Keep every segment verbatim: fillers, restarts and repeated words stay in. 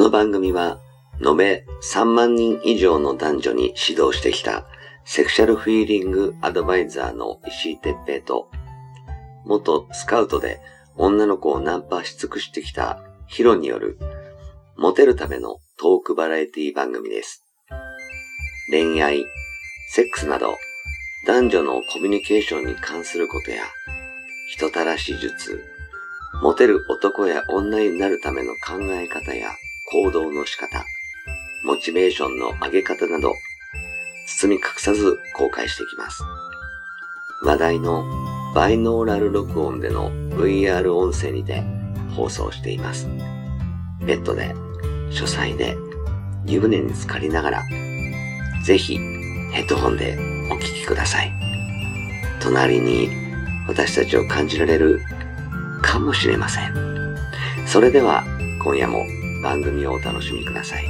の番組は延べさんまんにん以上の男女に指導してきたセクシャルフィーリングアドバイザーの石井哲平と、元スカウトで女の子をナンパし尽くしてきたヒロによるモテるためのトークバラエティ番組です。恋愛、セックスなど男女のコミュニケーションに関することや人たらし術、モテる男や女になるための考え方や行動の仕方、モチベーションの上げ方など包み隠さず公開していきます。話題のバイノーラル録音での ブイアール 音声にて放送しています。ベッドで、書斎で、湯船に浸かりながら、ぜひヘッドホンでお聞きください。隣に私たちを感じられるかもしれません。それでは今夜も番組をお楽しみください。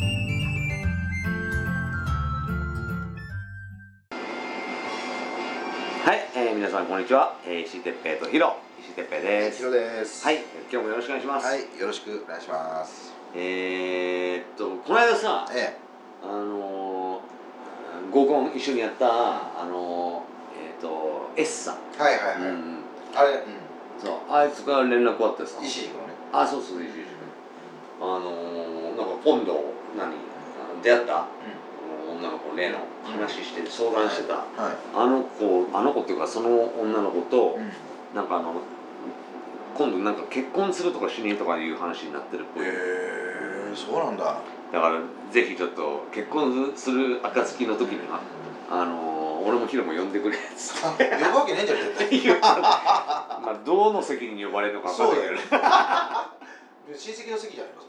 はい、えー、皆さんこんにちは。えー、石井哲平とヒロ、石井哲平です。 ヒロです。 はい、今日もよろしくお願いします。 はい、よろしくお願いします。 えーっとこの間さ、 ええ、 あのー、合コン一緒にやったあのー、えーっと S さん。 はいはいはい。 うん、 あれ、うん、 そうあいつから連絡あってさ。 石井君ね。 あ、そうそう、石井君。あのー、なんか今度何出会った、うん、女の子例の話して、うん、相談してた、はいはい、あの子あの子っていうかその女の子と、うん、なんかあの今度なんか結婚するとかしねえとかいう話になってるっぽい。へえ、そうなんだ。 だからぜひちょっと結婚する暁の時には、うん、あのー、俺もヒロも呼んでくれっつって。 呼ぶわけねえんじゃん絶対。 まあどの席に呼ばれるのか分かんないけどね。 親戚の席じゃないの。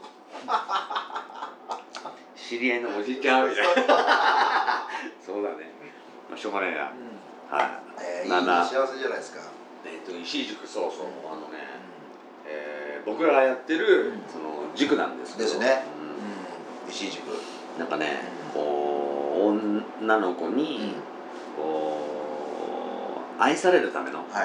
知り合いのおじちゃんみたいな。そうだね。まあしょうがないな。うん、はい。 えー、いい幸せじゃないですか。 えっと石井塾、そうそう、うん、あのね、うん、えー、僕らがやってる、うん、その塾なんですけど。ですね。うん、石井塾。なんかね、うん、こう女の子に、うん、こう愛されるための、はい、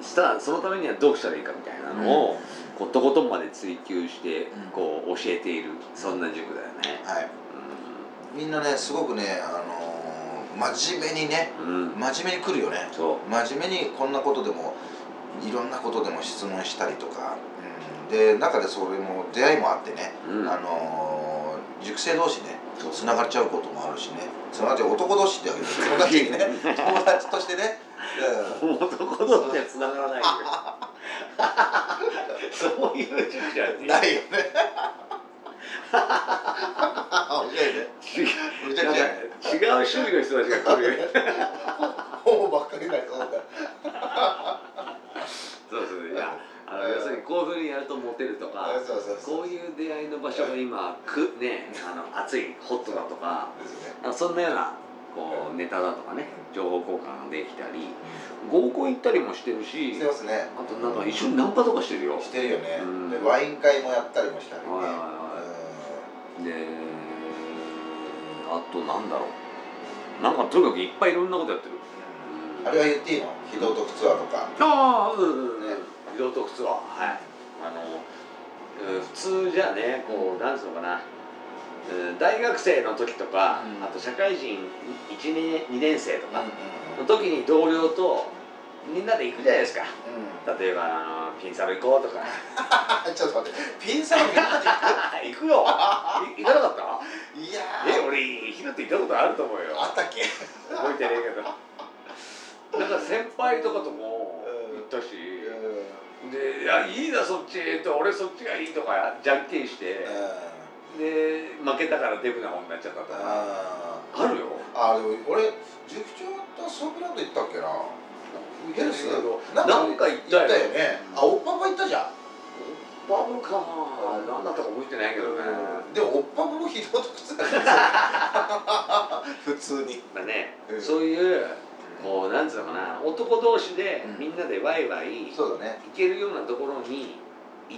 したそのためにはどうしたらいいかみたいなのを、うん、こうとことんまで追求して、うん、こう教えているそんな塾だよね。はい。 うん、みんなねすごくね、あのー、真面目にね、うん、真面目に来るよね。そう。真面目にこんなことでもいろんなことでも質問したりとか、うん、で中でそれも出会いもあってね、うん、あのー、塾生同士ねつながっちゃうこともあるしね、つながっちゃう男同士ってわけですよ。友達ね友達としてね。 男同士はつながらないよ。そういう塾じゃない。 ないよね。面白いね。 違う趣味の人たちが来るよ。 本ばっかりないそうだ。 そうそう、いや、あの要するにこういうふうにやるとモテるとか、こういう出会いの場所が今くね、あの熱いホットだとか、そんなようなこうネタだとかね、情報交換ができたり、合コン行ったりもしてるし、 してますね。 あとなんか一緒にナンパとかしてるよ。 してるよね。でワイン会もやったりもしたりね。 で、あとなんだろう、なんかとにかくいっぱいいろんなことやってる。 あれは言っていいの？非道徳ツアーとか。 ああ、うんうんね。非道徳ツアー、はい。あの普通じゃね、こうなんつうのかな、大学生の時とか、あと社会人いちねんにねん生とかの時に同僚とみんなで行くじゃないですか。例えばあのピンサロ行こうとか。 ちょっと待って、ピンサロみんなで行くよ。行かなかった？ いやえ、俺ヒロって行ったことあると思うよ。 あったっけ？ 覚えてねえけど。なんか先輩とかとも行ったし、で、いやいいなそっちと、俺そっちがいいとかじゃんけんして、で負けたからデブな方になっちゃったとかあるよ。 あ、でも俺塾長とソープランド行ったっけな。 ヘルスなんか行ったよね。あ、おっぱぶ行ったじゃん。 おっぱぶかな、何だったか覚えてないけどね。 でもおっぱぶもひどい靴だ普通に。 まあね、そういうこうなんつうのかな、男同士でみんなでワイワイ行けるようなところに行って、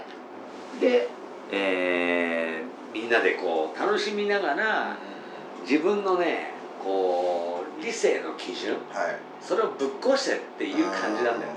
で、えー、みんなでこう楽しみながら自分のねこう理性の基準、はい、それをぶっ壊してっていう感じなんだよね。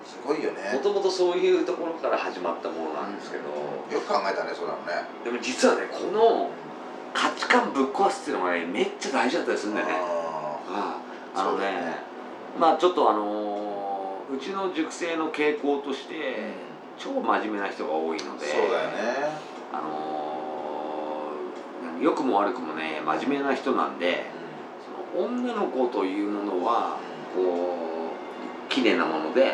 すごいよね。 もともとそういうところから始まったものなんですけど、 うん、よく考えたね、そうなのね。 でも実はね、この価値観ぶっ壊すっていうのがね、めっちゃ大事だったりするんだよね。ああ、あのね、ね、まあちょっとあのー、うちの塾生の傾向として、うん、超真面目な人が多いので、 そうだよね。 あのー、良くも悪くもね、真面目な人なんで、うん、その女の子というものは、こう綺麗なもので、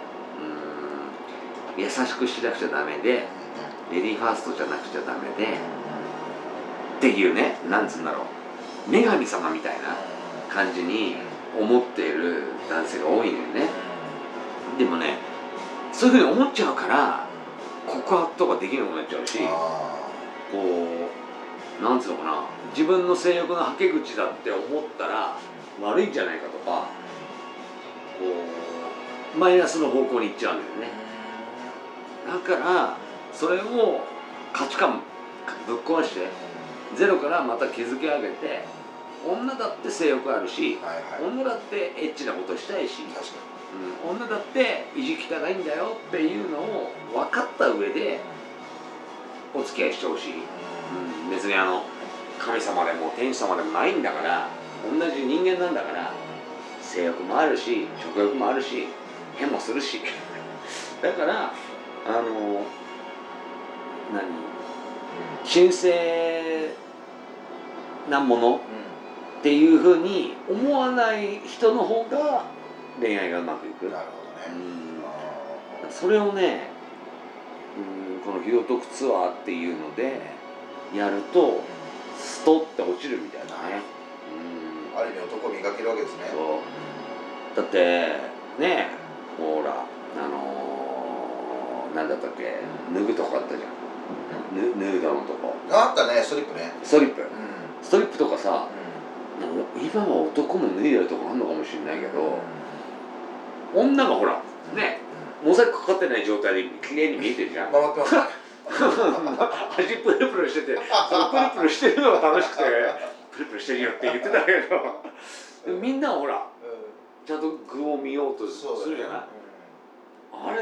うん、優しくしなくちゃダメで、レディーファーストじゃなくちゃダメで、っていうね、なんつうんだろう、女神様みたいな感じに思っている男性が多いんだよね。でもね、そういうふうに思っちゃうから告白とかできなくなっちゃうし、こうなんつうのかな、自分の性欲のはけ口だって思ったら悪いんじゃないかとか、こうマイナスの方向に行っちゃうんだよね。だからそれを価値観ぶっ壊してゼロからまた築き上げて、女だって性欲あるし、はいはい、女だってエッチなことしたいし、うん、女だって意地汚いんだよっていうのを分かった上でお付き合いしてほしい、うん、別にあの神様でも天使様でもないんだから、同じ人間なんだから、性欲もあるし食欲もあるし変もするしだからあの何神聖なものっていうふうに思わない人の方が恋愛がうまくいく。 なるほどね。 うん、それをね、うん、この火を解くツアーっていうのでやるとストって落ちるみたいなね。 うん、ある意味男を磨けるわけですね。 そうだってね、ほらあのー、なんだったっけ、脱ぐとこあったじゃん。ヌードのとこあったね、ストリップね。 ストリップ、うん、ストリップとかさ、うん、今は男も脱いでるとこあるのかもしれないけど、うん、女がほらね、モザイクかかってない状態で綺麗に見えてるじゃん。 回ってますね。 足プルプルしてて、そのプルプルしてるのが楽しくてプルプルしてるよって言ってたけどみんなはほら、うん、ちゃんと具を見ようとするじゃない、うん、あれ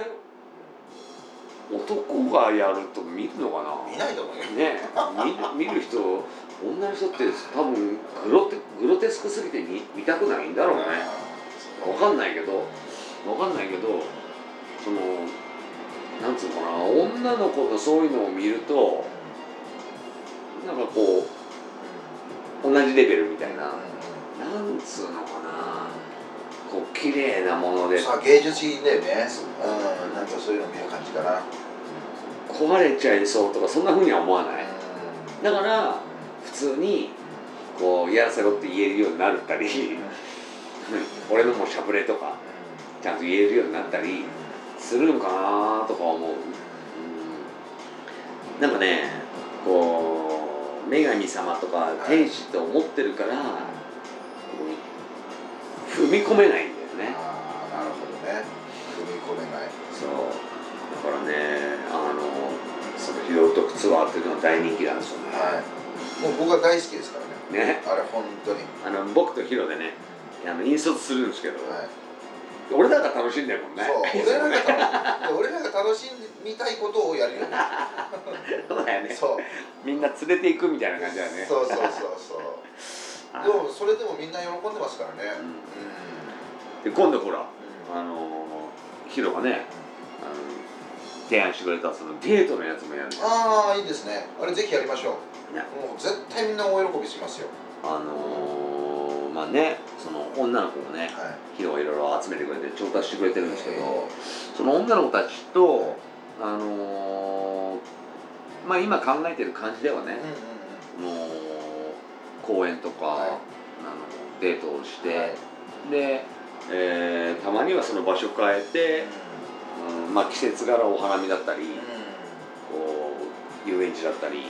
男がやると見るのかな。 見ないと思うよね。見, 見る人、女の人って多分グロテグロテスクすぎて 見, 見たくないんだろうね。わかんないけどわかんないけどそのなんつうのかな、女の子のそういうのを見るとなんかこう同じレベルみたいな、なんつうのかな、こう綺麗なものでさあ芸術品だよね。うん、なんかそういうの見る感じかな。 壊れちゃいそうとかそんなふうには思わない。だから普通にこうやらせろって言えるようになったり俺のもしゃぶれとかちゃんと言えるようになったりするのかなとか思う、うん、なんかね、こう女神様とか天使って思ってるから、踏み込めないんだよね。 ああ、なるほどね。踏み込めない。 そうだからね、あのその火を解くツアーっていうのは大人気なんですよね。 はい、もう僕は大好きですからね。ね、あれ本当に。 あの僕とヒロでね、あの引率するんですけど、はい、俺らが楽しんでるもんね。 そう、俺らが楽俺らが楽しみたいことをやるよね。 そうだよね。そう。みんな連れていくみたいな感じだよね。 そうそうそうそう。でもそれでもみんな喜んでますからね。 うん、で今度ほら、あのヒロがね、あの提案してくれたそのデートのやつもやる。 ああ、いいですね。あれぜひやりましょう。もう絶対みんな大喜びしますよ。 あのー、まあね、その女の子もね、はい、ヒロがいろいろ集めてくれて調達してくれてるんですけど、その女の子たちと、あのー、まあ今考えてる感じではね、うんうんうん、の公園とか、はい、あのデートをして、はい、で、えー、たまにはその場所変えて、うん、まあ季節柄お花見だったり、うん、こう遊園地だったり、うん、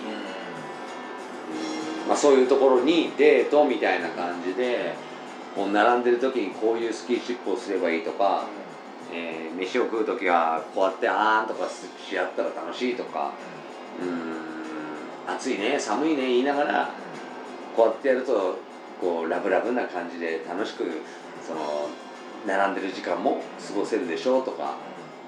まあ、そういうところにデートみたいな感じでこう並んでる時にこういうスキンシップをすればいいとか、うん、えー、飯を食う時はこうやってあーんとかし合ったら楽しいとか、うーん、暑いね寒いね言いながらこうやってやるとこうラブラブな感じで楽しくその並んでる時間も過ごせるでしょうとか。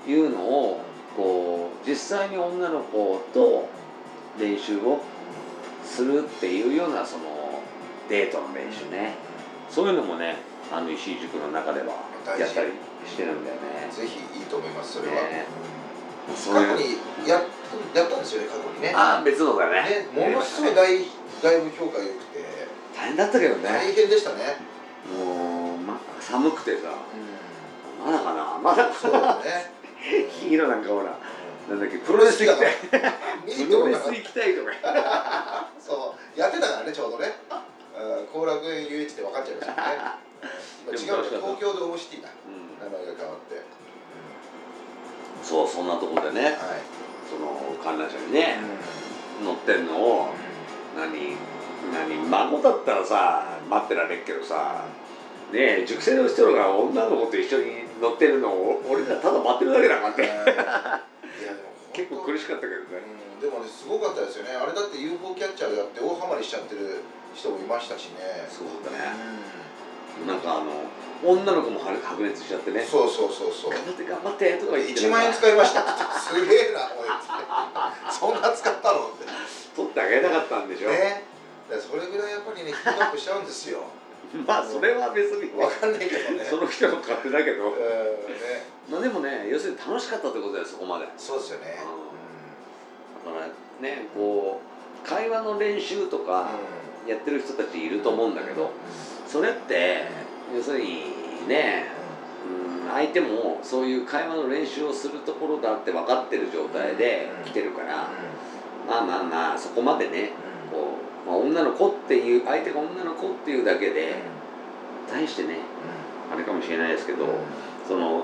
いうのをこう実際に女の子と練習をするっていうようなそのデートの練習ね、そういうのもねあの石井塾の中ではやったりしてるんだよね。 ぜひいいと思いますそれは。 ね、 過去にややったんですよね過去にね。 ああ別のだね。 ねものすごいだいだいぶ評価良くて大変だったけどね。 大変でしたね。 もう、ま、寒くてさ、まだかなまだそうだね。 ヒーローなんかほらなんだっけプロレス行きたいプロレス行きたいとかそうやってたからねちょうどね後楽園遊園地で分かっちゃいましたね。違う東京ドームシティだ名前が変わって。 そうそんなとこでねその観覧車にね乗ってんのを何何孫だったらさ待ってられっけどさねえ塾生の人が女の子と一緒に乗ってるのを俺らただ待ってるだけだからって結構苦しかったけどね。 でもねすごかったですよね。あれだって ユーフォー キャッチャーやって大ハマりしちゃってる人もいましたしね。 そうだね。なんかあの女の子も白熱しちゃってね。 そうそうそうそう。 頑張って頑張ってとか言って。 いちまんえん使いましたってすげえなおいって。そんな使ったのって。 取ってあげたかったんでしょ。 ね。それぐらいやっぱりねヒートアップしちゃうんですよ。 まあそれは別にわかんないけどね。 その人の勝手だけど。まあでもね要するに楽しかったってことだよそこまで。 そうですよね。 だからねこう会話の練習とかやってる人たちいると思うんだけど、それって要するにね、相手もそういう会話の練習をするところだって分かってる状態で来てるから、まあまあまあそこまでねこう、まあ、女の子っていう相手が女の子っていうだけで対してねあれかもしれないですけど、その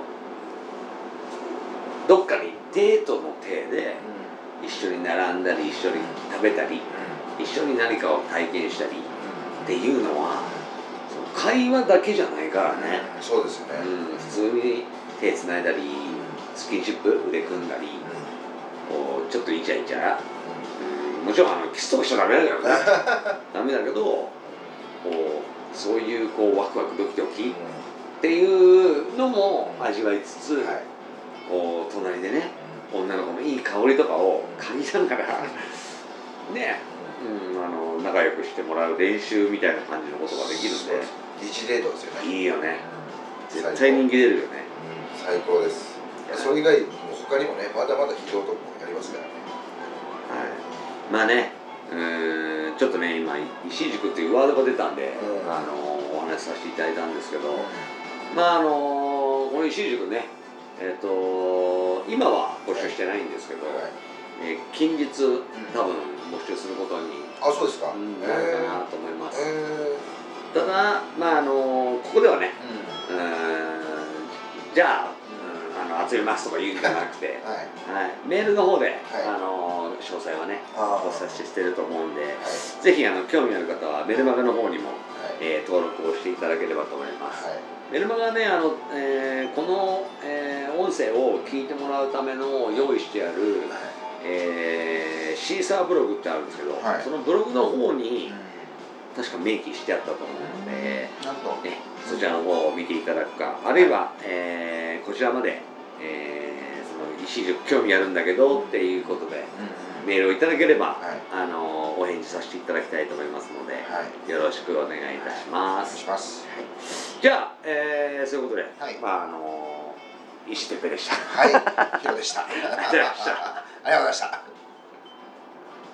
どっかにデートの体で一緒に並んだり一緒に食べたり一緒に何かを体験したりっていうのはその会話だけじゃないからね。 そうですよね。 うん、普通に手つないだりスキンシップ腕組んだりこうちょっとイチャイチャ、うん、もちろんあのキスとかしちゃダメだけどねダメだけどこうそういうこうワクワクドキドキっていうのも味わいつつ、こう隣でね女の子のいい香りとかを嗅ぎながらね、うん、あの仲良くしてもらう練習みたいな感じのことができるんで疑似デートですよね。 いいよね。絶対人気出るよね。 最高です。それ以外も他にもねまだまだ非常ともやりますからね。 はい。まあね、うんちょっとね今石井塾っていうワードが出たんで、うん、あのお話しさせていただいたんですけど、うん、まああのこの石井塾ね、えっと今は募集してないんですけど、はい、えー、近日多分募集することに、 うん、あそうですか、 うん、なるかなと思います。ただまああのここではね、うん、うんじゃああの集めますとか言うんじゃなくて、はいはい、メールの方で、はい、あの詳細はねお察ししてると思うんで、はい、ぜひあの興味ある方はメルマガの方にも、はいえー、登録をしていただければと思います。はい、メルマガはねあの、えー、この、えー、音声を聞いてもらうための用意してある、はいえー、シーサーブログってあるんですけど、はい、そのブログの方に、うん、確か明記してあったと思うので、うん、ね、そちらの方を見ていただくか、あるいは、えー、こちらまで、えー、その石井塾興味あるんだけどっていうことで、うん、メールをいただければ、はい、あのお返事させていただきたいと思いますので、はい、よろしくお願いいたします。 はい、ますはい、じゃあ、えー、そういうことで、はい、まああの石哲平でした。 はい、ヒロでした。ありがとうございました。ありがとうございました。